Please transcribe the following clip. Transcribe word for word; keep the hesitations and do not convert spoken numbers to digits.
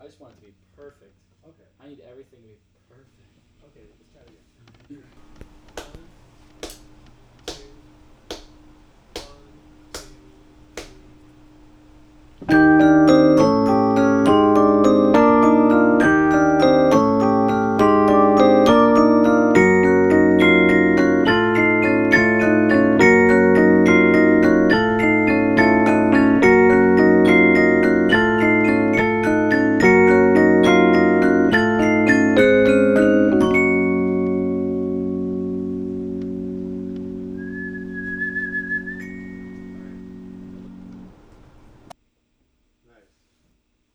I just want it to be perfect. Okay. I need everything to be perfect. Okay, let's try it again. One, two, one, two, three.